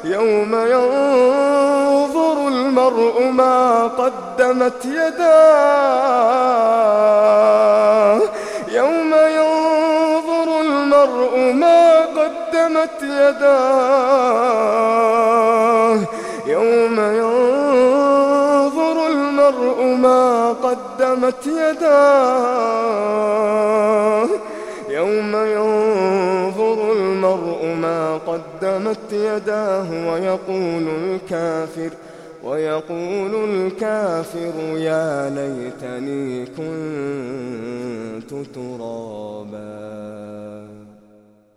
يوم ينظر المرء ما قدمت يداه يوم ينظر المرء ما قدمت يداه يوم ينظر المرء ما قدمت يداه يوم ينظر المرء ما قدمت يداه ويقول الكافر يا ليتني كنت ترابا.